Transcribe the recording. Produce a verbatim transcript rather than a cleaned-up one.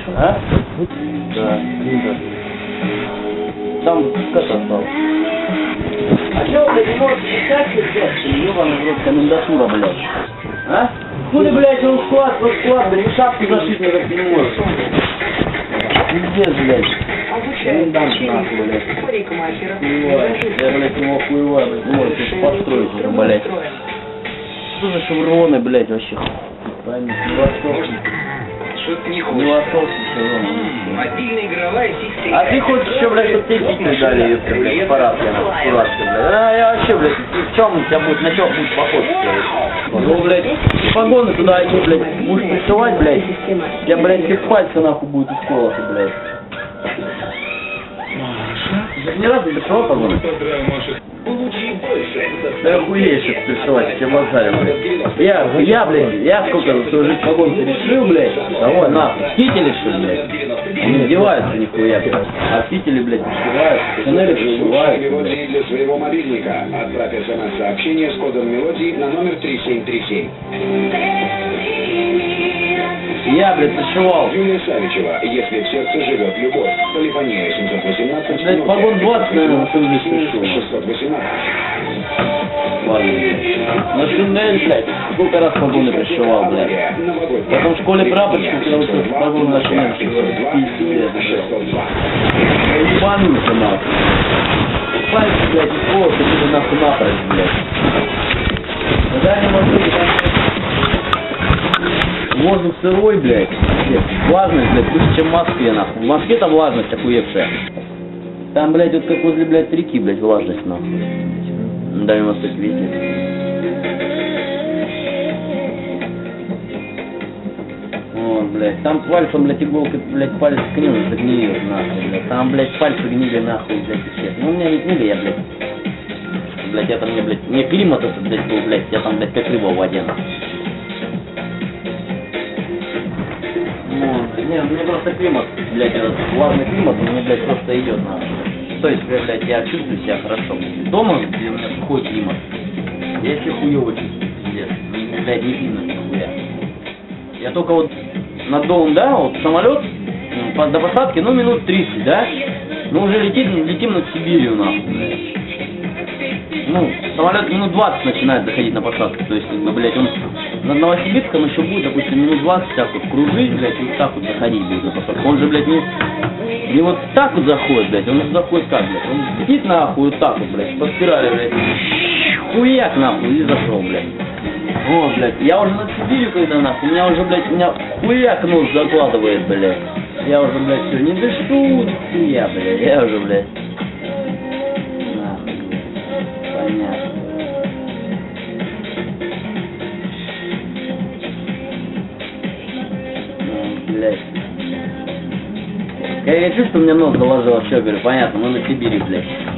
А? Да, Клинтон. Там как осталось? А чё, блядь, не можете писать, блядь, ёбаный в рот, комендатура, блядь? А? Хули, блядь, он склад, вот склад, блядь, шапку зашить никак не может. Пиздец, блядь. Комендант нахуй, блядь. Я, блядь, его хуева, блядь, не может построить уже, блядь. Что за шевроны, блядь, вообще? Пойми, не восток. Не восток, шевроны. Мобильная игровая система. А ты хочешь еще, блядь, чтобы тебе пить дали, ёпта, блядь, парад, я нахуй, дурацкий, блядь. А я вообще, блядь, в чем у тебя будет, на чем будет похож, блядь? Ну, блядь, погоны туда одни, блядь, будешь пришивать, блядь, у тебя, блядь, все пальцы, нахуй, будут исколоты, блядь. Ты ни разу не пришивал погоны? Да охуеешь, что пришивать, чем базарим, блядь. Я, я, блядь, я сколько свою жизнь погонки решил, блядь, давай, нахуй, кители, что ли, блядь? Не одеваются нихуя, а кители, блядь, пришивают, шинели пришивают, блядь. Для своего мобильника отправь смс-сообщение с кодом мелодии на номер три семь три семь. Я, блядь, пришивал. Юлия Савичева, если в сердце живет любовь. Полифония семьсот восемнадцать. Блядь, погон двадцать, наверное, на свою жизнь пришил. шестьсот восемнадцать. Ладно, блядь. Ну, шинель, блядь, сколько раз погоны пришивал, блядь. Потом в школе прапорщик, когда учился, погоны на шинель пришивал. Пиздец, блядь. Ебанулся, нахуй. Пальцы, блядь, и волосы, ты нахуй напрочь, блядь. Да не могу, воздух сырой, блядь. Влажность, блядь, выше, чем в Москве, нахуй. В Москве-то влажность охуевшая. Там, блядь, вот как возле, блядь, реки, блядь, влажность, нахуй. На Дальнем Востоке везде. Вот, блядь. Там пальцем, блядь, иголкой, блядь, палец ткнил, загниет, нахуй, блядь. Там, блядь, пальцы гнили, нахуй, блядь, и все. Ну, у меня не гнили, я, блядь. Блядь, я там, мне, блядь, мне климат этот, блядь, был, блядь, я там, блядь, как рыба в воде, нахуй. Ну, не, мне просто климат, блядь, этот влажный климат, он мне, блядь, просто идет, нахуй. То есть, блядь, я чувствую себя хорошо. Дома, где у меня сухой климат, я себя хуёво чувствую, пиздец. Мне, блядь, не видно нихуя. Я только вот над домом, да, вот самолет до посадки, ну, минут тридцать, да? Ну, уже летим, летим над Сибирью, нахуй, блядь. Ну, самолет минут двадцать начинает заходить на посадку, то есть, как бы, блядь, он над Новосибирском еще будет, допустим, минут двадцать так вот кружить, блядь, и вот так вот заходить будет на посадку. Он же, блядь, не, не вот так вот заходит, блядь, он заходит как, блядь, он летит нахуй вот так вот, блядь, по спирали, блядь, хуяк нахуй и зашел, блядь. Вот, блядь, я уже над Сибирью, когда нахуй, у меня уже, блядь, у меня хуяк нос закладывает, блядь. Я уже, блядь, все, не дышу, я, блядь, я уже, блядь. Нахуй, блядь, понятно. Блядь. Я, я чувствую, что у меня нос заложил, все, говорю, понятно, мы на Сибири, блядь.